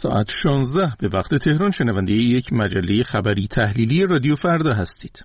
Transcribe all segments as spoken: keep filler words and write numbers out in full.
ساعت شانزده به وقت تهران شنونده یک مجله خبری تحلیلی رادیو فردا هستید.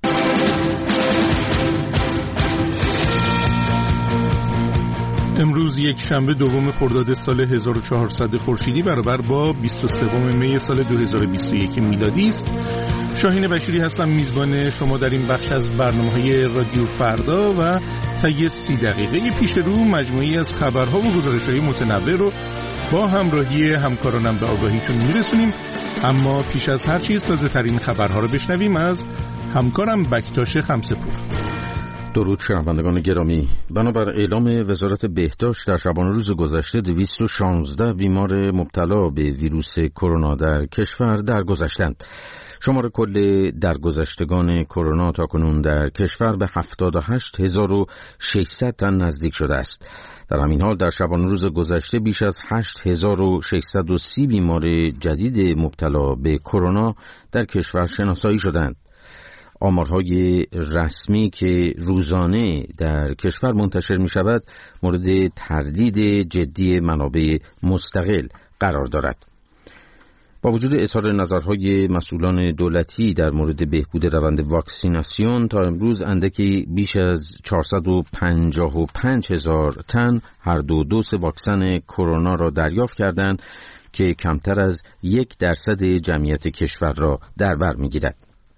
امروز یک شنبه دوم خرداد سال هزار و چهارصد خورشیدی برابر با بیست و سوم می سال دو هزار و بیست و یک میلادی است. شاهین بشیری هستم، میزبان شما در این بخش از برنامه‌های رادیو فردا و طی سی دقیقه پیش رو مجموعی از خبرها و گزارش‌های متنوع رو با همراهی همکارانم به آگاهیتون میرسونیم. اما پیش از هر چیز تازه ترین خبرها رو بشنویم از همکارم بکتاش خمسه‌پور. درود شنوندگان گرامی. بنابر اعلام وزارت بهداشت در شبانه روز گذشته دویست و شانزده بیمار مبتلا به ویروس کرونا در کشور درگذشتند. شمار کل درگذشتگان کرونا تاکنون در کشور به هفتاد و هشت هزار و ششصد تن نزدیک شده است. در همین حال در شبانه روز گذشته بیش از هشت هزار و ششصد و سی بیمار جدید مبتلا به کرونا در کشور شناسایی شدند. آمارهای رسمی که روزانه در کشور منتشر می شود مورد تردید جدی منابع مستقل قرار دارد. با وجود اظهار نظرهای مسئولان دولتی در مورد بهبود روند واکسیناسیون، تا امروز اندکی بیش از چهارصد و پنجاه و پنج هزار تن هر دو دوز واکسن کرونا را دریافت کردند که کمتر از یک درصد جمعیت کشور را در بر می‌گیرد.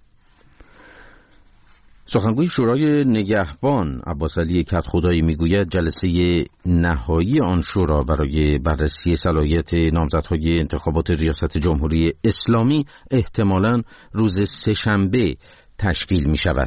سخنگوی شورای نگهبان عباسعلی کدخدایی میگوید جلسه نهایی آن شورا برای بررسی صلاحیت نامزدهای انتخابات ریاست جمهوری اسلامی احتمالاً روز سه‌شنبه تشکیل می شود.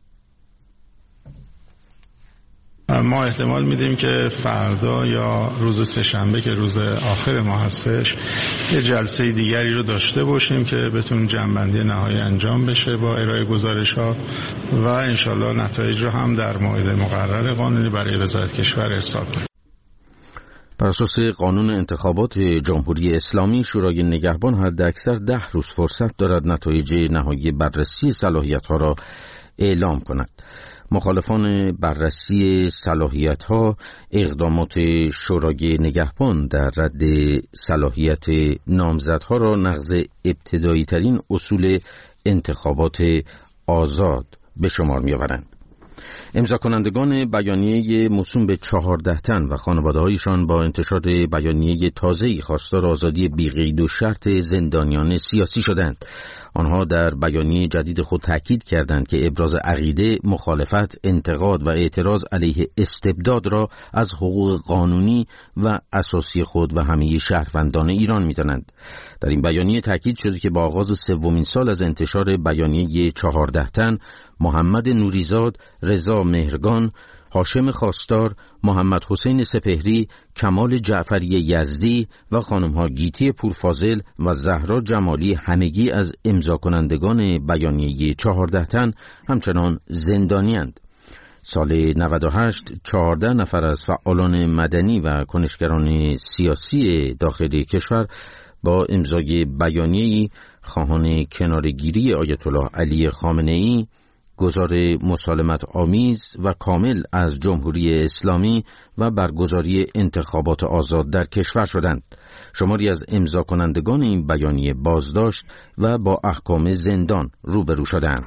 ما احتمال میدیم که فردا یا روز سه‌شنبه که روز آخر ما هستش یه جلسه دیگری رو داشته باشیم که بتونیم جمع‌بندی نهایی انجام بشه با ارائه گزارش‌ها و انشالله نتایج رو هم در موعد مقرر قانونی برای وزارت کشور ارسال کنیم. بر اساس قانون انتخابات جمهوری اسلامی، شورای نگهبان حداکثر ده روز فرصت دارد نتایج نهایی بررسی صلاحیت‌ها را اعلام کند. مخالفان بررسی صلاحیت‌ها اقدامات شورای نگهبان در رد صلاحیت نامزدها را نقض ابتدایی ترین اصول انتخابات آزاد به شمار می‌آورند. امضا کنندگان بیانیه موسوم به چهارده تن و خانواده‌هایشان با انتشار بیانیه تازه‌ای خواستار آزادی بی‌قید و شرط زندانیان سیاسی شدند. آنها در بیانیه جدید خود تاکید کردند که ابراز عقیده، مخالفت، انتقاد و اعتراض علیه استبداد را از حقوق قانونی و اساسی خود و همه شهروندان ایران می‌دانند. در این بیانیه تاکید شده که با آغاز سومین سال از انتشار بیانیه چهارده تن، محمد نوریزاد، رضا مهرگان، هاشم خواستار، محمد حسین سپهری، کمال جعفری یزدی و خانم‌ها گیتی پورفاضل و زهرا جمالی همگی از امضا کنندگان بیانیه چهارده تن همچنان زندانی‌اند. سال نود و هشت چهارده نفر از فعالان مدنی و کنشگران سیاسی داخل کشور با امضای بیانیه‌ای خواهان کنارگیری آیت الله علی خامنه‌ای، گذار مسالمت آمیز و کامل از جمهوری اسلامی و برگزاری انتخابات آزاد در کشور شدند. شماری از امضا کنندگان این بیانیه بازداشت و با احکام زندان روبرو شدند.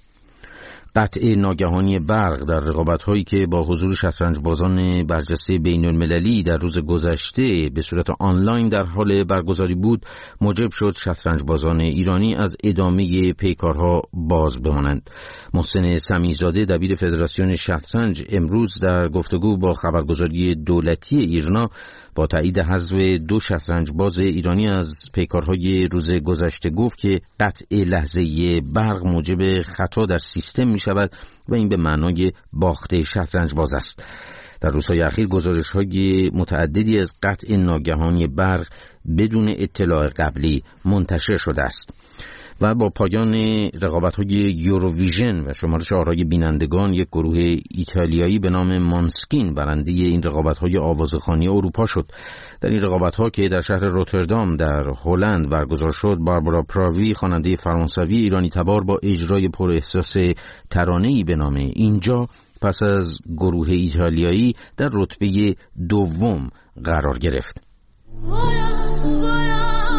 قطع ناگهانی برق در رقابت‌هایی که با حضور شطرنج‌بازان برجسته بین‌المللی در روز گذشته به صورت آنلاین در حال برگزاری بود، موجب شد شطرنج‌بازان ایرانی از ادامه پیکارها باز بمانند. محسن سمیزاده دبیر فدراسیون شطرنج امروز در گفتگو با خبرگزاری دولتی ایرنا با تایید حذف دو شطرنج‌باز ایرانی از پیکارهای روز گذشته گفت که قطع لحظه‌ای برق موجب خطا در سیستم می شود و این به معنای باخت شطرنج‌باز است. در روزهای اخیر گزارش‌های متعددی از قطع ناگهانی برق بدون اطلاع قبلی منتشر شده است. و با پایان رقابت‌های یوروویژن و شمارش آرای بینندگان، یک گروه ایتالیایی به نام مانسکین برنده این رقابت‌های آوازخوانی اروپا شد. در این رقابت‌ها که در شهر روتردام در هلند برگزار شد، باربارا پراوی خواننده فرانسوی ایرانی تبار با اجرای پر احساس ترانه‌ای به نام اینجا پس از گروه ایتالیایی در رتبه دوم قرار گرفت.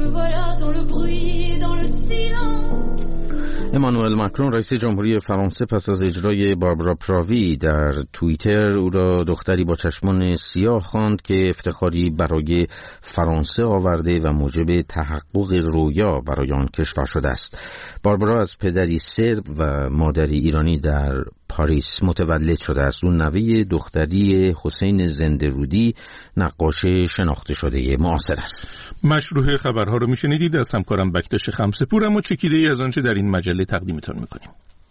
امانوئل ماکرون رئیس جمهوری فرانسه پس از اجرای باربارا پراوی در توییتر او را دختری با چشمان سیاه خواند که افتخاری برای فرانسه آورده و موجب تحقق رویا برای آن کشور شده است. باربارا از پدری سرب و مادری ایرانی در پاریس متولد شده است. او نوه دختری حسین زنده‌رودی نقاش شناخته شده معاصر است. مشروع خبرها رو میشنیدید از همکارم بکتاش خمسه‌پور، اما چکیده ای از آنچه در این مجله تقدیمتان میکنیم.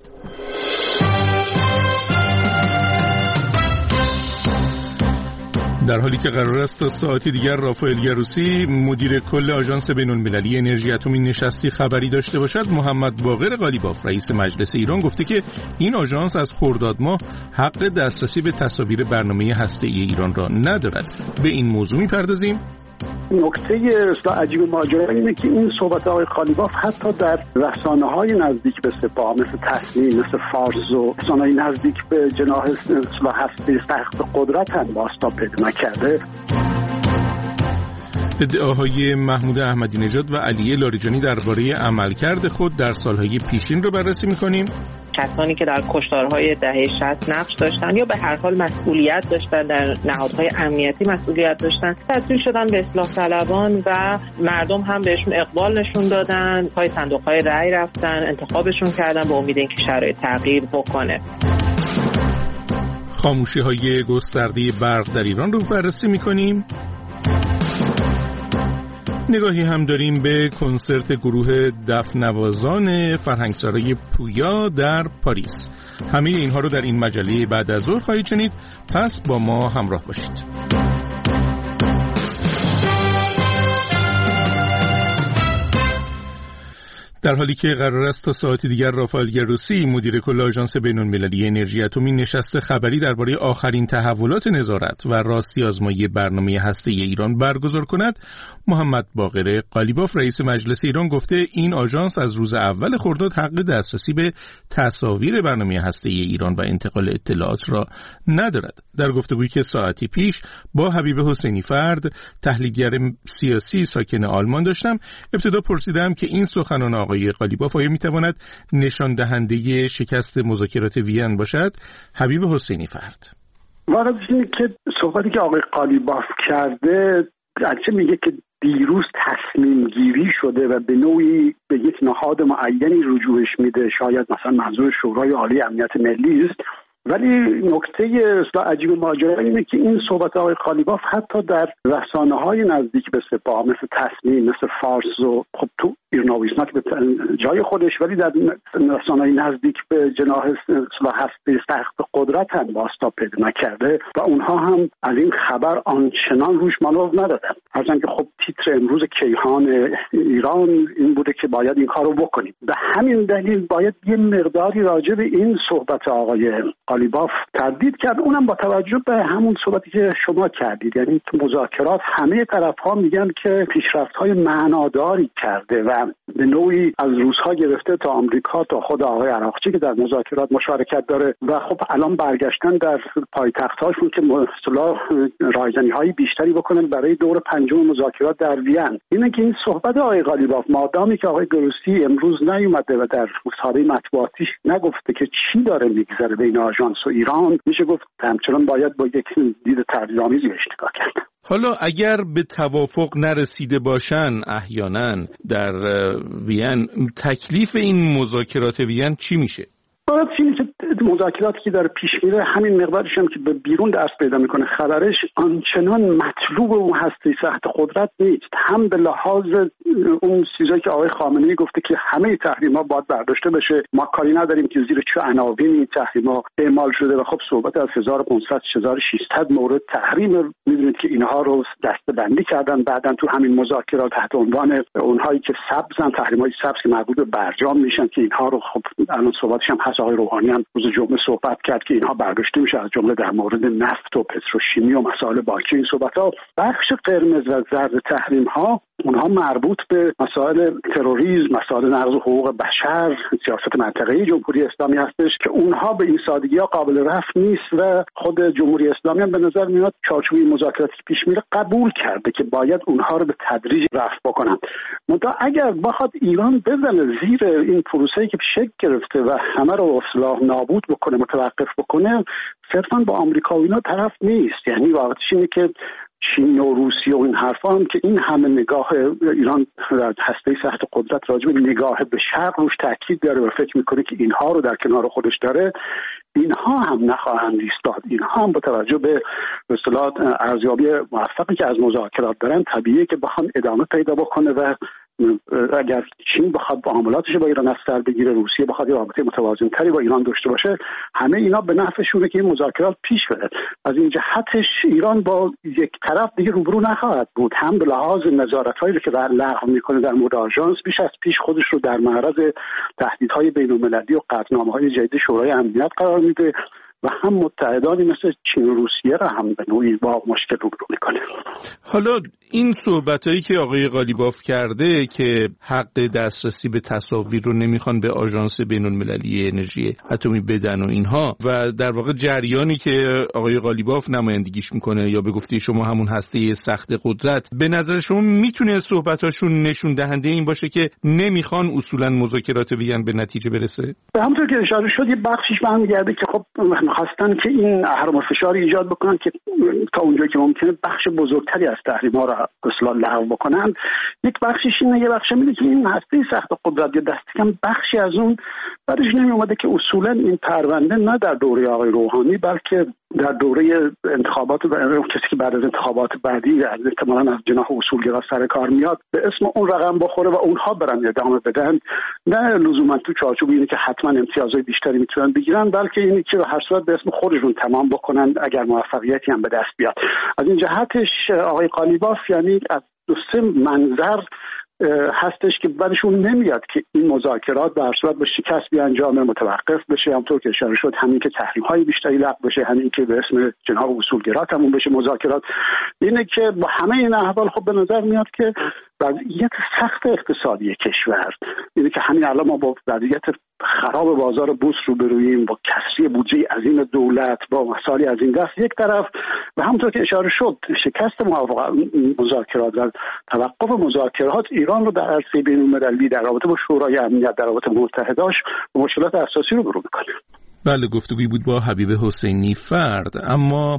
در حالی که قرار است تا ساعتی دیگر رافائل گروسی مدیر کل آژانس بین‌المللی انرژی اتمی نشستی خبری داشته باشد، محمد باقر قالیباف رئیس مجلس ایران گفته که این آژانس از خرداد ماه حق دسترسی به تصاویر برنامه هسته‌ای ایران را ندارد. به این موضوع می‌پردازیم. نکته اصلا عجیب ماجرا اینه که این صحبت آقای قالیباف حتی در رسانه‌های نزدیک به سپاه مثل تصنیم، مثل فارس و رسانه‌های نزدیک به جناح اصلاح هسته تحقیق قدرت هم بازتاب پیدا نکرده. ادعاهای محمود احمدی نژاد و علی لاریجانی درباره عملکرد خود در سالهای پیشین رو بررسی می‌کنیم. کسانی که در کشتارهای دهه شصت نقش داشتن یا به هر حال مسئولیت داشتن، در نهادهای امنیتی مسئولیت داشتن، تبدیل شدن به اصلاح طلبان و مردم هم بهشون اقبال نشون دادن، پای صندوق‌های رأی رفتن، انتخابشون کردن با امید اینکه شرایط تغییر بکنه. خاموشی‌های گسترده برق در ایران رو بررسی می‌کنیم. نگاهی هم داریم به کنسرت گروه دفنوازان فرهنگسرای پویا در پاریس. همه اینها رو در این مجله بعد از ظهر خواهید شنید، پس با ما همراه باشید. در حالی که قرار است تا ساعتی دیگر رافائل گروسی مدیر کل آژانس بین‌المللی انرژی اتمی نشست خبری درباره آخرین تحولات نظارت و راستی آزمایی برنامه هسته‌ای ایران برگزار کند، محمد باقر قالیباف رئیس مجلس ایران گفته این آژانس از روز اول خرداد حق دسترسی به تصاویر برنامه هسته‌ای ایران و انتقال اطلاعات را ندارد. در گفتگویی که ساعتی پیش با حبیب حسینی فرد تحلیلگر سیاسی ساکن آلمان داشتم، ابتدا پرسیدم که این سخنان آقای قالیباف آیا میتواند نشان دهنده شکست مذاکرات وین باشد؟ حبیب حسینی فرد واقعا اینه که صحبتی که آقای قالیباف کرده گرچه میگه که دیروز تصمیم گیری شده و به نوعی به یک نهاد معینی رجوعش میده، شاید مثلا منظور شورای عالی امنیت ملی است، ولی نکته اصلا عجیب ماجرا اینه که این صحبت آقای قالیباف حتی در رسانه‌های نزدیک به سپاه مثل تصنیم، مثل فارس و خب تو ایرناویسمت به جای خودش، ولی در رسانه‌های نزدیک به جناح اصلاح هسته تحقیق قدرت هم بازتاب پیدا نکرده و اونها هم از این خبر آنچنان روش مانور ندادن. هرچند که خب تیتر امروز کیهان ایران این بوده که باید این کارو بکنیم. به همین دلیل باید یه مقداری راجع به این صحبت آقای قالیباف تردید کرد، اونم با توجه به همون صحبتی که شما کردید، یعنی تو مذاکرات همه طرف‌ها میگن که پیشرفت‌های معناداری کرده و به نوعی از روس‌ها گرفته تا آمریکا تا خود آقای عراقچی که در مذاکرات مشارکت داره و خب الان برگشتن در پایتخت‌هاشون که اصطلاح رایزنی‌های بیشتری بکنن برای دور پنجم مذاکرات در وین. اینه که این صحبت آقای قالیباف مادامی که آقای گروسی امروز نیومده و در مصاحبه مطبوعاتیش نگفته که چی داره میگذره بین آژانس و ایران، میشه گفت همچنان باید با یک دید تردیدآمیزی بهش نگاه کرد. حالا اگر به توافق نرسیده باشن احیانا در وین، تکلیف این مذاکرات وین چی میشه؟ باید چیزی که مذاکراتی که داره پیش میره همین مقدارش هم که به بیرون دست پیدا میکنه خبرش آنچنان مطلوب اون هسته سخت قدرت نیست، هم به لحاظ اون چیزایی که آقای خامنه‌ای گفته که همه تحریم‌ها باید برداشته بشه، ما کاری نداریم که زیر چه عناوینی این تحریم‌ها اعمال شده و خب صحبت از هزار و پانصد تا هزار و ششصد مورد تحریم، میدونید که اینها رو دسته‌بندی کردن بعداً تو همین مذاکرات تحت عنوان اونهایی که سبزن، تحریم‌های سبز که مربوط به برجام میشن که اینها رو خب الان صحبتش هم هست، آقای روحانی هم روز جمعه صحبت کرد که اینها برداشته میشه، از جمله در مورد نفت و پتروشیمی و مسائل بانکی. این صحبت‌ها بخش قرمز و زرد تحریم‌ها اونها مربوط به مسائل تروریسم، مسائل نقض حقوق بشر، سیاست منطقه‌ای جمهوری اسلامی هستش که اونها به این سادگی ها قابل رفع نیست و خود جمهوری اسلامی هم به نظر میاد چارچوب مذاکراتی که پیش میره قبول کرده که باید اونها رو به تدریج رفع بکنن. منتها اگر بخواد ایران بزنه زیر این پروسه‌ای که شکل گرفته و همه رو اصلاح نابود بکنه، متوقف بکنه، صرفاً با آمریکا و اینا طرف نیست. یعنی واقعیتش اینه که چین و روسیه و این حرفا هم که این همه نگاه ایران در هسته سخت قدرت راجع به نگاه به شرق روش تاکید داره و فکر میکنه که اینها رو در کنار خودش داره، اینها هم نخواهند ایستاد. اینها هم با توجه به به اصطلاح ارزیابی موفقی که از مذاکرات دارن طبیعیه که بخوان ادامه پیدا بکنه و اگر چین بخواد معاملاتش با ایران از سر بگیره، روسیه بخواد رابطه متوازن تری با ایران داشته باشه، همه اینا به نفعشونه که این مذاکرات پیش بره. از این جهتش ایران با یک طرف دیگه روبرو نخواهد بود، هم به لحاظ نظارت‌هایی که لغو میکنه در مورد آژانس بیش از پیش خودش رو در معرض تهدیدهای بین‌المللی و قطعنامه‌های جدید شورای امنیت قرار میده و هم متحدانی مثل چین و روسیه را هم به نوعی با مشکل روبرو میکنه. حالا این صحبتایی که آقای قالیباف کرده که حق دسترسی به تصاویر رو نمیخوان به آژانس بین‌المللی انرژی اتمی بدن و اینها، و در واقع جریانی که آقای قالیباف نمایندگیش میکنه یا به گفته شما همون هسته سخت قدرت، به نظر شما میتونه صحبتاشون نشون دهنده این باشه که نمیخوان اصولا مذاکرات وین به نتیجه برسه؟ همونطور که اشاره شد یه بخشش برمیگرده که خب خواستن که این اهرم فشاری ایجاد بکنن که تا اونجایی که ممکنه بخش بزرگتری از تحریم‌ها را اصلا لغو بکنن. یک بخشش اینه، یه بخش اینه که این هسته سخت قدرت یا دست کم بخشی از اون بعدش نمی اومده که اصولا این پرونده نه در دوره آقای روحانی بلکه در دوره انتخابات کسی که بعد از انتخابات بعدی احتمالاً از جناح اصولگرا سر کار میاد به اسم اون رقم بخوره و اونها برن ادامه بدن، نه لزوما تو چارچوب اینه که حتما امتیازهای بیشتری میتونن بگیرن، بلکه اینه که هر صورت به اسم خودشون تمام بکنن اگر موفقیتی هم به دست بیاد. از این جهتش آقای قالیباف یعنی از دو سه منظر هستش که بعدشون نمیاد که این مذاکرات به هر صورت به شکست بیانجامه، متوقف بشه، همونطور که اشاره شد همین که تحریم‌های بیشتری لغو بشه، همین که به اسم جناح اصولگرا تموم بشه مذاکرات. اینه که با همه این احوال خب به نظر میاد که وضعیت سخت اقتصادی کشور، اینه که همین الان ما با وضعیت خراب بازار بورس روبروییم، با کسری بودجه عظیم دولت، با مسائلی از این دست یک طرف، و همونطور که اشاره شد شکست مذاکرات و توقف مذاکرات ایران رو در عرصه بین‌المللی در رابطه با شورای امنیت، در رابطه با متحداش به مشکلات اساسی روبرو می‌کنه. بله، گفتگویی بود با حبیب حسینی فرد. اما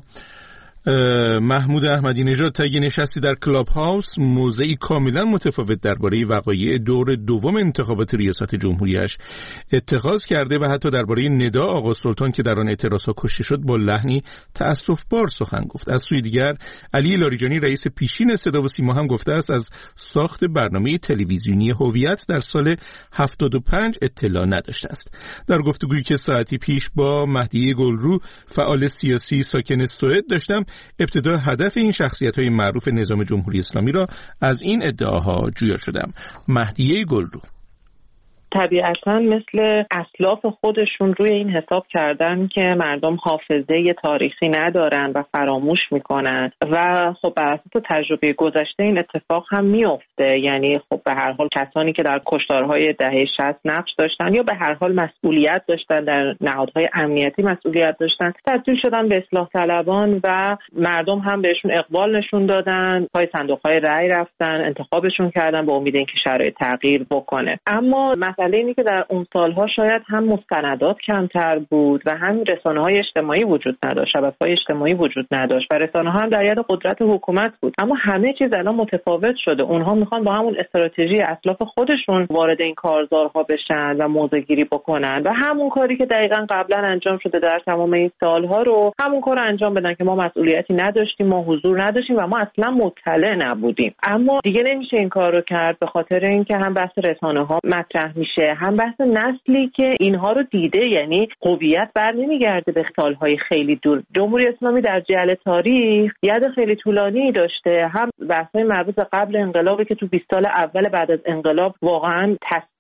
محمود احمدی نژاد طی نشستی در کلاب هاوس موضعی کاملا متفاوت درباره وقایع دور دوم انتخابات ریاست جمهوریش اتخاذ کرده و حتی درباره ندا آقا سلطان که در آن اعتراضها کشته شد با لحنی تأسف‌بار سخن گفت. از سوی دیگر علی لاریجانی رئیس پیشین صدا و سیما هم گفته است از ساخت برنامه تلویزیونی هویت در سال هفتاد و پنج اطلاع نداشته است. در گفتگویی که ساعتی پیش با مهدی گلرو فعال سیاسی ساکن سوئد داشتم، ابتدا هدف این شخصیت‌های معروف نظام جمهوری اسلامی را از این ادعاها جویا شدم. مهدی گلرو: طبیعتاً مثل اسلاف خودشون روی این حساب کردن که مردم حافظه تاریخی ندارن و فراموش میکنن و خب بر اساس تجربه گذشته این اتفاق هم میفته. یعنی خب به هر حال کسانی که در کشتارهای دهه شصت نقش داشتن یا به هر حال مسئولیت داشتن، در نهادهای امنیتی مسئولیت داشتن، تبدیل شدن به اصلاح طلبان و مردم هم بهشون اقبال نشون دادن، پای صندوق‌های رأی رفتن، انتخابشون کردن به امید اینکه شرایط تغییر بکنه. اما مسئله اینه که در اون سالها شاید هم مستندات کمتر بود و هم رسانه‌های اجتماعی وجود نداشت، شبکه‌های اجتماعی وجود نداشت و رسانه‌ها هم در ید قدرت حکومت بود. اما همه چیز الان متفاوت شده. اونها میخوان با همون استراتژی اسلاف خودشون وارد این کارزارها بشن و موضع‌گیری بکنن و همون کاری که دقیقاً قبلا انجام شده در تمام این سالها رو همون کار انجام بدن که ما مسئولیتی نداشتیم، ما حضور نداشتیم و ما اصلا مطلع نبودیم. اما دیگه نمیشه این کارو کرد به خاطر اینکه هم بحث رسانه‌ها مطرح میشه، هم بحث نسلی که اینها رو دیده. یعنی هویت بر نمیگرده به سالهای خیلی دور. جمهوری اسلامی در جعل تاریخ ید خیلی طولانی داشته، هم بحث‌های مربوط به قبل انقلابی که تو بیست سال اول بعد از انقلاب واقعا تصویر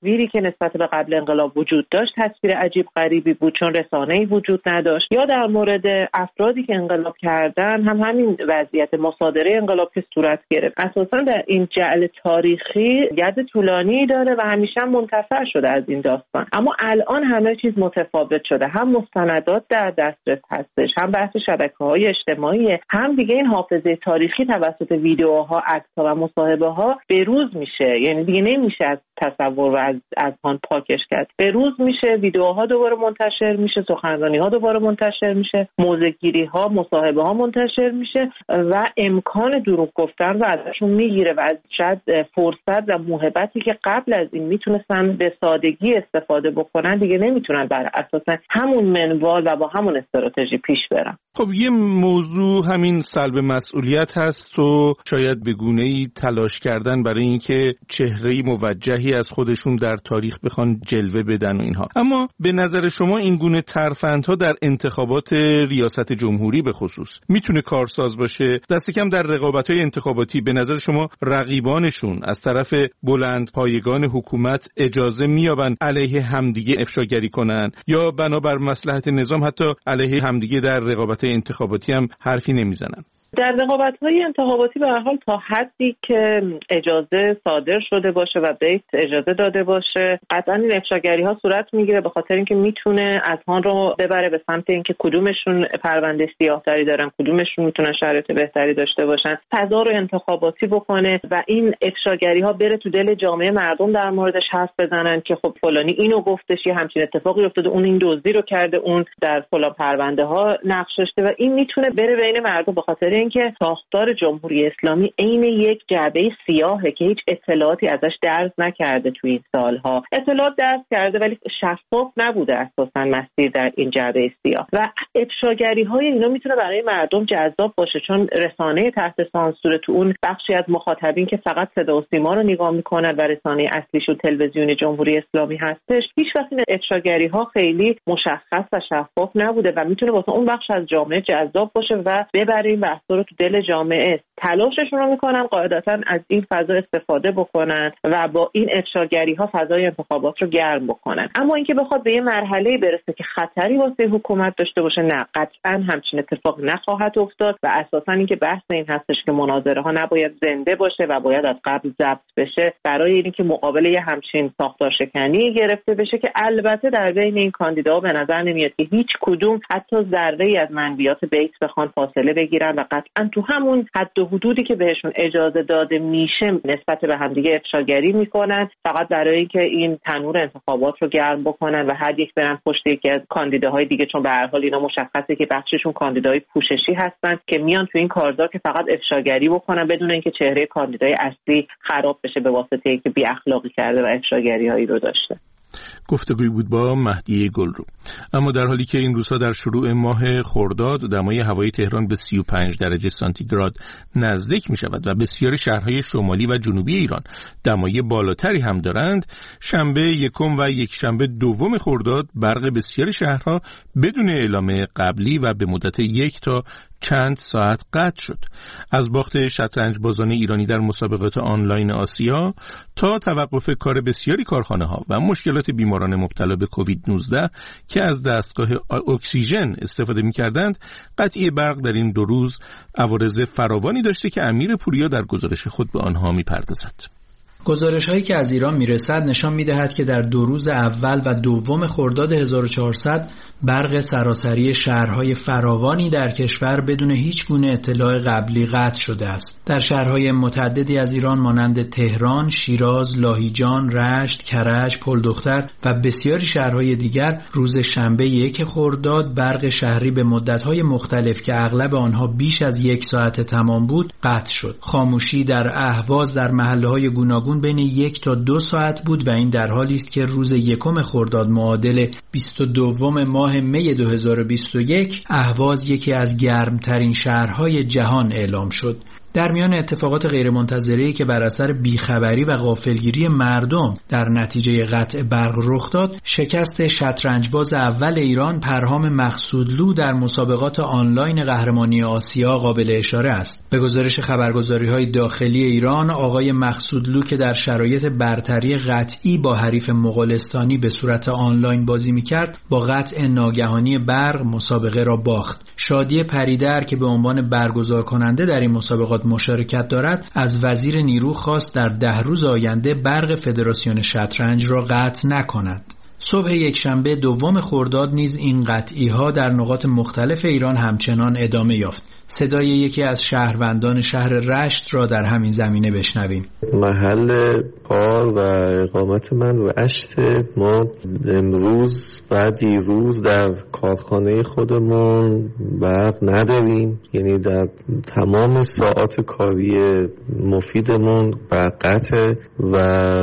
تصویری که نسبت به قبل انقلاب وجود داشت تصویر عجیب غریبی بود، چون رسانه‌ای وجود نداشت. یا در مورد افرادی که انقلاب کردن هم همین وضعیت مصادره انقلاب که صورت گرفت. اساساً در این جعل تاریخی ید طولانی داره و همیشه منتفع شده از این داستان. اما الان همه چیز متفاوت شده، هم مستندات در دسترس هستش، هم بحث شبکه‌های اجتماعی، هم دیگه این حافظه تاریخی توسط ویدیوها، عکس‌ها و مصاحبه‌ها به روز میشه. یعنی دیگه نمیشه از تصور و از از آن پاکش کرد. به روز میشه، ویدیوها دوباره منتشر میشه، سخنرانی‌ها دوباره منتشر میشه، موضع‌گیری‌ها، مصاحبه‌ها منتشر میشه و امکان دروغ گفتن رو ازشون میگیره و از شاید فرصت و موهبتی که قبل از این میتونستن به سادگی استفاده بکنن دیگه نمیتونن بر اساس همون منوال و با همون استراتژی پیش برن. خب یه موضوع همین سلب مسئولیت هست و شاید به گونه‌ای تلاش کردن برای اینکه چهره‌ای موجهی از خودشون در تاریخ بخوان جلوه بدن و اینها. اما به نظر شما این گونه ترفندها در انتخابات ریاست جمهوری به خصوص میتونه کارساز باشه؟ دست کم در رقابت‌های انتخاباتی به نظر شما رقیبانشون از طرف بلند پایگان حکومت اجازه میابن علیه همدیگه افشاگری کنن یا بنابر مصلحت نظام حتی علیه همدیگه در رقابت‌های انتخاباتی هم حرفی نمیزنن؟ در رقابت‌های انتخاباتی به هر حال تا حدی که اجازه صادر شده باشه و بیت اجازه داده باشه قطعاً این افشاگری‌ها صورت میگیره، به خاطر اینکه میتونه اذهان رو ببره به سمت اینکه کدومشون پرونده سیاه‌تری دارن، کدومشون میتونن شرایط بهتری داشته باشن، فضا رو انتخاباتی بکنه و این افشاگری‌ها بره تو دل جامعه مردم در موردش حرف بزنن که خب فلانی اینو گفتش، یه همچین اتفاقی افتاده، اون این دزدی رو کرده، اون در فلان پرونده‌ها نقش داشته و این میتونه بره بین مردم، به خاطر اینکه ساختار جمهوری اسلامی عین یک جعبه سیاهه که هیچ اطلاعاتی ازش درز نکرده توی این سالها. اطلاعات درز کرده ولی شفاف نبوده اساساً مسیر در این جعبه سیاه و افشاگری‌های اینا میتونه برای مردم جذاب باشه، چون رسانه تحت سانسور تو اون بخشی از مخاطبین که فقط صدا و سیما رو نگاه میکنن و رسانه اصلیشون تلویزیون جمهوری اسلامی هستش، هیچ وقت این افشاگری‌ها خیلی مشخص و شفاف نبوده و میتونه واسه اون بخش از جامعه جذاب باشه و ببره این بحث رو تو دل جامعه. تلاششون رو میکنن قاعدتاً از این فضا استفاده بکنن و با این افشاگری‌ها فضای انتخابات رو گرم بکنن. اما اینکه بخواد به یه مرحله برسه که خطری واسه حکومت داشته باشه، نه، قطعاً همچین اتفاق نخواهد افتاد و اساساً اینکه بحث این هستش که مناظره ها نباید زنده باشه و باید از قبل ضبط بشه برای اینکه مقابل یه همچین ساختار شکنی گرفته بشه که البته در بین این کاندیداها به نظر نمیاد که هیچ کدوم حتی ذره‌ای از منویات بیت بخوان فاصله بگیرن و قطعاً تو همون حد و حدودی که بهشون اجازه داده میشه نسبت به همدیگه افشاگری میکنن، فقط برای اینکه این تنور انتخابات رو گرم بکنن و هر یک برن پشت یکی از کاندیداهای دیگه، چون به هر حال اینا مشخصه که بخششون کاندیدای پوششی هستن که میان تو این کارزار که فقط افشاگری بکنن بدون اینکه چهره کاندیدای اصلی خراب بشه به واسطه اینکه بی اخلاقی کرده و افشاگری‌هایی رو داشته. گفتگوی بود با مهدی گلرو. اما در حالی که این روزها در شروع ماه خرداد دمای هوای تهران به سی و پنج درجه سانتیگراد نزدیک می شود و بسیاری شهرهای شمالی و جنوبی ایران دمای بالاتری هم دارند، شنبه یکم و یک شنبه دوم خرداد برق بسیاری شهرها بدون اعلام قبلی و به مدت یک تا چند ساعت قطع شد. از باخت شطرنج بازان ایرانی در مسابقات آنلاین آسیا تا توقف کار بسیاری کارخانه ها و مشکلات بیماران مبتلا به کووید نوزده که از دستگاه اکسیژن استفاده می کردند، قطعی برق در این دو روز عوارض فراوانی داشته که امیر پوریا در گزارش خود به آنها می پردازد. گزارش هایی که از ایران میرسد نشان میدهد که در دو روز اول و دوم خرداد هزار و چهارصد برق سراسری شهرهای فراوانی در کشور بدون هیچ گونه اطلاع قبلی قطع شده است. در شهرهای متعددی از ایران مانند تهران، شیراز، لاهیجان، رشت، کرج، پلدختر و بسیاری شهرهای دیگر روز شنبه یک خرداد برق شهری به مدت‌های مختلف که اغلب آنها بیش از یک ساعت تمام بود قطع شد. خاموشی در اهواز در محله‌های گوناگون بین یک تا دو ساعت بود و این در حالی است که روز یکم خرداد معادل بیست و دوم ماه می دو هزار و بیست و یک اهواز یکی از گرمترین شهرهای جهان اعلام شد. در میان اتفاقات غیرمنتظره‌ای که بر اثر بیخبری و غافلگیری مردم در نتیجه قطع برق رخ داد، شکست شطرنجباز اول ایران پرهام مقصودلو در مسابقات آنلاین قهرمانی آسیا قابل اشاره است. به گزارش خبرگزاری‌های داخلی ایران، آقای مقصودلو که در شرایط برتری قطعی با حریف مغولستانی به صورت آنلاین بازی می‌کرد، با قطع ناگهانی برق مسابقه را باخت. شادی پریدر که به عنوان برگزار کننده در این مسابقات مشارکت دارد، از وزیر نیرو خواست در ده روز آینده برق فدراسیون شطرنج را قطع نکند. صبح یکشنبه دوم خرداد نیز این قطعی‌ها در نقاط مختلف ایران همچنان ادامه یافت. صدای یکی از شهروندان شهر رشت را در همین زمینه بشنویم. محل کار و اقامت من رشت. ما امروز و دیروز در کارخانه خودمون برق نداریم، یعنی در تمام ساعات کاری مفیدمون برق قطعه. و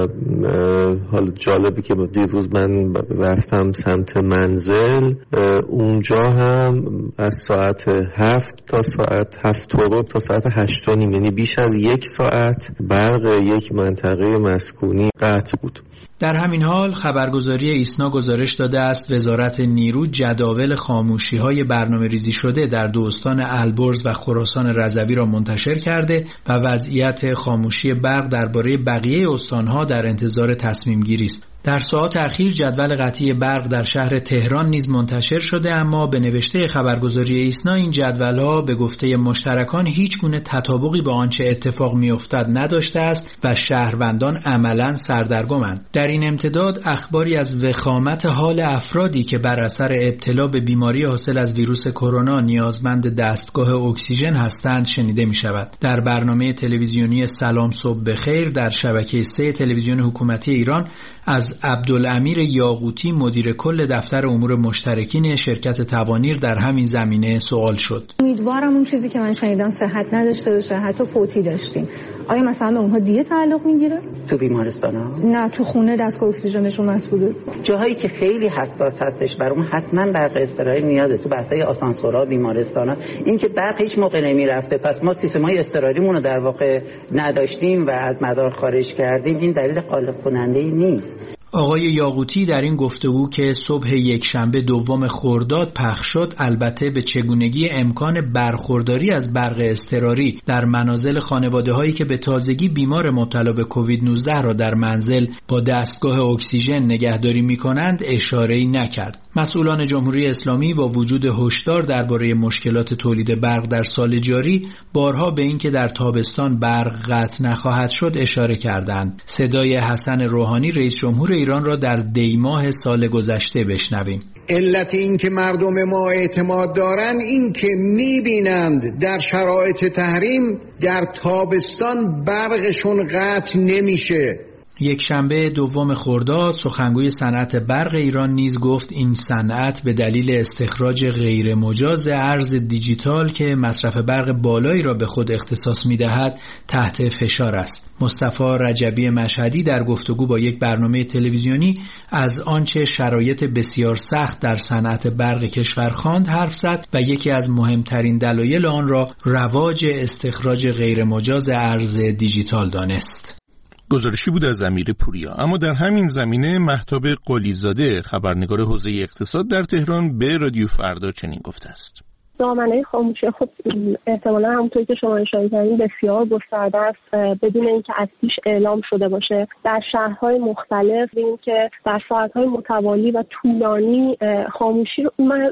حالا جالبی که دیروز من رفتم سمت منزل، اونجا هم از ساعت هفت تا ساعت هفت و ربع تا ساعت هشت و نیم، یعنی بیش از یک ساعت برق یک منطقه مسکونی قطع بود. در همین حال خبرگزاری ایسنا گزارش داده است وزارت نیرو جداول خاموشی‌های برنامه‌ریزی شده در دو استان البرز و خراسان رضوی را منتشر کرده و وضعیت خاموشی برق درباره بقیه استان‌ها در انتظار تصمیم گیری است. در ساعات اخیر جدول قطعی برق در شهر تهران نیز منتشر شده، اما به نوشته خبرگزاری ایسنا این جدول‌ها به گفته مشترکان هیچ گونه تطابقی با آنچه اتفاق می‌افتد نداشته است و شهروندان عملاً سردرگمند. در این امتداد اخباری از وخامت حال افرادی که بر اثر ابتلا به بیماری حاصل از ویروس کرونا نیازمند دستگاه اکسیژن هستند شنیده می‌شود. در برنامه تلویزیونی سلام صبح بخیر در شبکه سه تلویزیون حکومتی ایران از عبدالامیر یاقوتی مدیر کل دفتر امور مشترکین شرکت توانیر در همین زمینه سوال شد. امیدوارم اون چیزی که من شنیدم صحت نداشته باشه، حتی فوتی داشتیم. آیا مثلا به اونها دیگه تعلق میگیره؟ تو بیمارستانا؟ نه، تو خونه دستگاه اکسیژنشون مسئوله. جاهایی که خیلی حساس هستش بر اون حتما برق اضطراری نیازه. تو بحثای آسانسورها، بیمارستانا، این که برق هیچ موقع نمیرفته، پس ما سیستم‌های اضطراریمون رو در واقع نداشتیم و از مدار خارج کردیم، این دلیل غالب کننده نیست. آقای یاقوتی در این گفتگو که صبح یکشنبه دوم خرداد پخش شد البته به چگونگی امکان برخورداری از برق اضطراری در منازل خانواده‌هایی که به تازگی بیمار مبتلا به کووید نوزده را در منزل با دستگاه اکسیژن نگهداری می‌کنند اشاره‌ای نکرد. مسئولان جمهوری اسلامی با وجود هشدار درباره مشکلات تولید برق در سال جاری بارها به اینکه در تابستان برق قطع نخواهد شد اشاره کردند. صدای حسن روحانی رئیس جمهور ایران را در دی ماه سال گذشته بشنویم. علت این که مردم ما اعتماد دارن این که میبینند در شرایط تحریم در تابستان برقشون قطع نمیشه. یک شنبه دوم خرداد سخنگوی صنعت برق ایران نیز گفت این صنعت به دلیل استخراج غیر مجاز ارز دیجیتال که مصرف برق بالایی را به خود اختصاص می‌دهد تحت فشار است. مصطفی رجبی مشهدی در گفتگو با یک برنامه تلویزیونی از آنچه شرایط بسیار سخت در صنعت برق کشور خواند حرف زد و یکی از مهمترین دلایل آن را رواج استخراج غیر مجاز ارز دیجیتال دانست. گزارشی بود از امیر پوریا. اما در همین زمینه مهتاب قلیزاده خبرنگار حوزه اقتصاد در تهران به رادیو فردا چنین گفته است. دامنه خاموشی خب احتمالا همونطوری که شما اشاره کردین بسیار گسترده است بدون اینکه از پیش اعلام شده باشه. در شهرهای مختلف این که در ساعتهای متوالی و طولانی خاموشی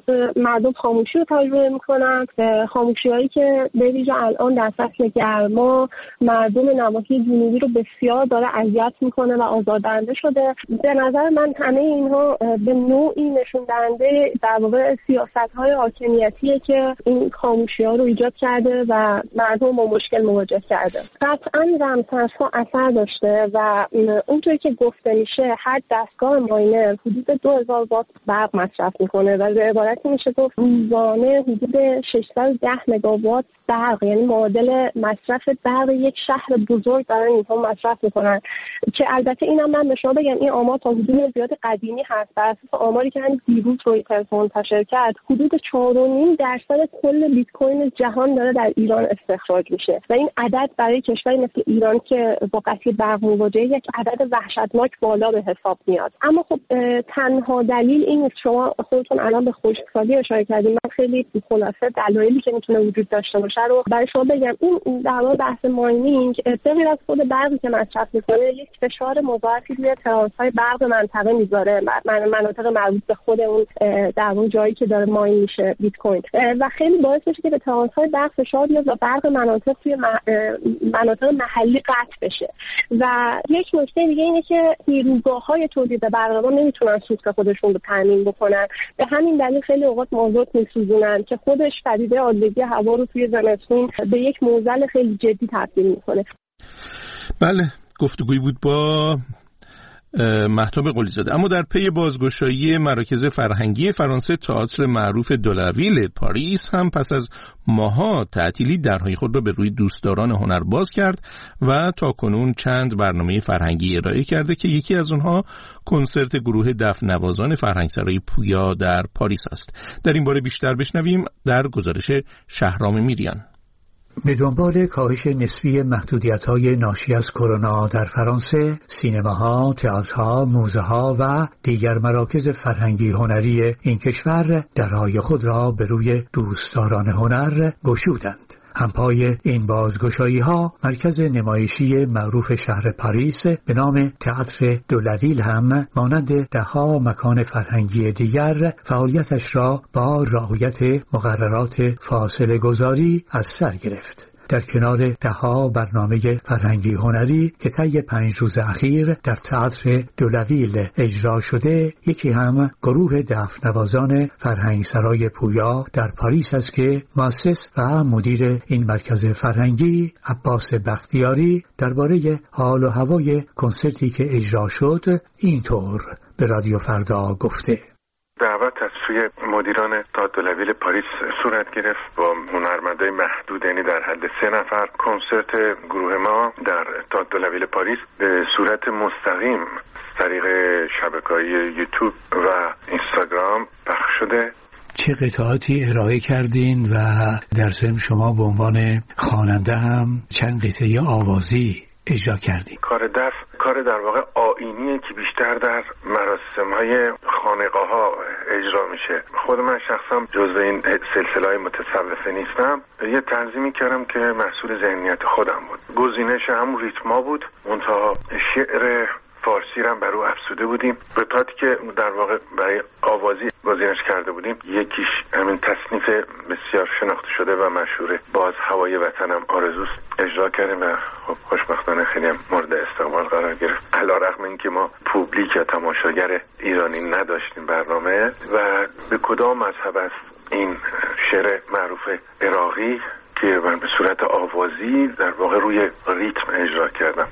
مردم خاموشی رو تجربه میکنند، خاموشی‌هایی که به ویژه الان در فصل گرما مردم نواحی جنوبی رو بسیار داره اذیت میکنه و آزاردهنده شده. به نظر من همه اینها به نوعی نشون دهنده در واقع سیاست‌های حاکمیتیه که این خاموشی ها رو ایجاد کرده و مردم با مشکل مواجه کرده. قطعا رمزارزها اثر داشته و اونطوری که گفته میشه هر دستگاه ماینر حدود دو هزار وات برق مصرف میکنه و به عبارتی میشه گفت روزانه حدود ششصد و ده مگاوات برق، یعنی معادل مصرف برق یک شهر بزرگ دارن اینها مصرف میکنن که البته اینم من به شما بگم این آمار تا حدود زیاد قدیمی هست. بر اساس آماری که همین دیروز روی تلفن منتشر کرد حدود چهار و نیم درصد درصد کل بیت کوین جهان داره در ایران استخراج میشه و این عدد برای کشوری مثل ایران که با قطعی برق مواجهه یک عدد وحشتناک بالا به حساب میاد. اما خب تنها دلیل این نیست. شما خودتون الان به خشکسالی اشاره کردید. من خیلی خلاصه دلایلی که میتونه وجود داشته باشه رو برای شما بگم. این در واقع بحث ماینینگ به غیر از خود برقی که مصرف میکنه یک فشار مضاعفی روی ترانس‌های برق منطقه میذاره، مناطق مربوط به خود اون در اون جایی که داره ماین میشه بیت کوین و خیلی باعث میشه که به ترانس‌های برق فشار بیاد و برق مناطق توی مناطق محلی قطع بشه. و یک نکته دیگه اینه که نیروگاه‌های تولید برق ما نمیتونن سوخت خودشون رو تامین بکنن. به همین دلیل خیلی اوقات مازوت میسوزونن که خودش پدیده آلودگی هوا رو توی زمستون به یک معضل خیلی جدی تبدیل میکنه. بله، گفتگویی بود با مهتاب قلی‌زاده. اما در پی بازگشایی مراکز فرهنگی فرانسه، تئاتر معروف دولاویل پاریس هم پس از ماها تعطیلی درهای خود را به روی دوستداران هنر باز کرد و تاکنون چند برنامه فرهنگی ارائه کرده که یکی از اونها کنسرت گروه دف نوازان فرهنگسرای پویا در پاریس است. در این باره بیشتر بشنویم در گزارش شهرام میریان. به دنبال کاهش نسبی محدودیت‌های ناشی از کرونا در فرانسه، سینماها، تئاترها، موزه‌ها و دیگر مراکز فرهنگی هنری این کشور درهای خود را به روی دوستداران هنر گشودند. همپای این بازگشایی‌ها مرکز نمایشی معروف شهر پاریس به نام تئاتر دولاویل هم مانند ده‌ها مکان فرهنگی دیگر فعالیتش را با رعایت مقررات فاصله گذاری از سر گرفت. در کنار ده‌ها برنامه فرهنگی هنری که طی پنج روز اخیر در تئاتر دولاویل اجرا شده، یکی هم گروه دف نوازان فرهنگسرای پویا در پاریس است که مؤسس و مدیر این مرکز فرهنگی عباس بختیاری درباره حال و هوای کنسرتی که اجرا شد اینطور به رادیو فردا گفته: دعوت از سوی مدیران تئاتر دولاویل پاریس صورت گرفت با هنرمندای محدود، یعنی در حد سه نفر. کنسرت گروه ما در تئاتر دولاویل پاریس به صورت مستقیم از طریق شبکه‌های یوتیوب و اینستاگرام پخش شده. چه قطعاتی ارائه کردین و در ضمن شما به عنوان خواننده هم چند قطعه آوازی اجرا کردین؟ کار دف کار در واقع آیینیه که بیشتر در مراسم‌های خانقاه‌ها اجرا میشه. خود من شخصا جزو این سلسله‌های متصوفه نیستم. یه تنظیمی کردم که محصول ذهنیت خودم بود. گزینش همون ریتما بود، منتها شعر فارسی رو بر او افزوده بودیم. قطعاتی که در واقع برای آوازی گزینش کرده بودیم، یکیش همین تصنیف بسیار شناخته شده و مشهور باز هوای وطنم آرزوست اجرا کردیم و خب خوشبختانه خیلی هم مورد استقبال قرار گرفت. علیرغم اینکه ما پوبلیک یا تماشاگر ایرانی نداشتیم برنامه. و به کدام مذهب است این شعر معروف عراقی که من به صورت آوازی در واقع روی ریتم اجرا کردم.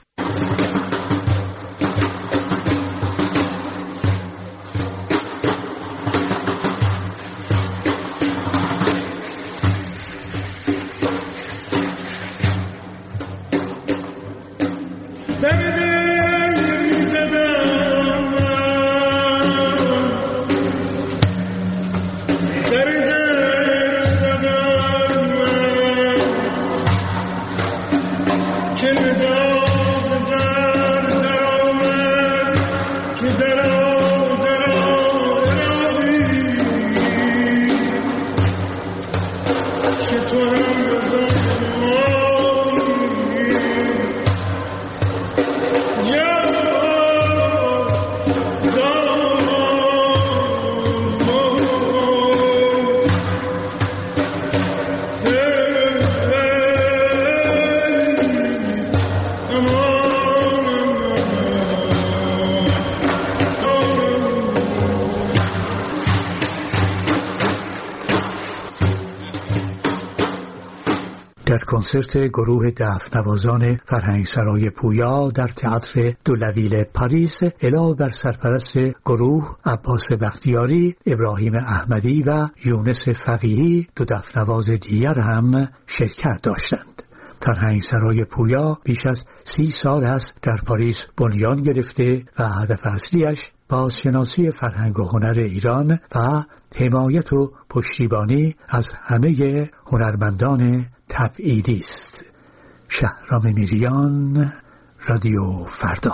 کنسرت گروه دف نوازان فرهنگسرای پویا در تئاتر دولاویل پاریس علاوه بر سرپرست گروه عباس بختیاری، ابراهیم احمدی و یونس فقیهی، دو دف نواز دیگر هم شرکت داشتند. فرهنگسرای پویا بیش از سی سال است در پاریس بنیان گرفته و هدف اصلیش بازشناسی فرهنگ و هنر ایران و حمایت و پشتیبانی از همه هنرمندان تبعیدی است. شهرام میریان، رادیو فردا.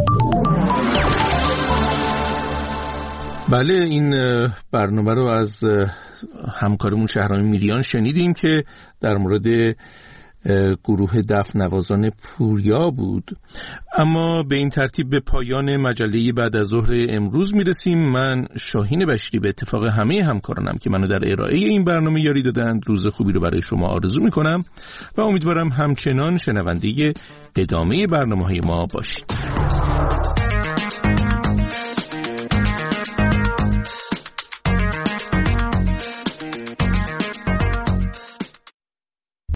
بله، این برنامه رو از همکارمون شهرام میریان شنیدیم که در مورد گروه دف نوازان پوریا بود. اما به این ترتیب به پایان مجله بعد از ظهر امروز میرسیم. من شاهین بشری به اتفاق همه همکارانم که منو در ارائه این برنامه یاری دادند روز خوبی رو برای شما آرزو میکنم و امیدوارم همچنان شنونده ادامه برنامه‌های ما باشید.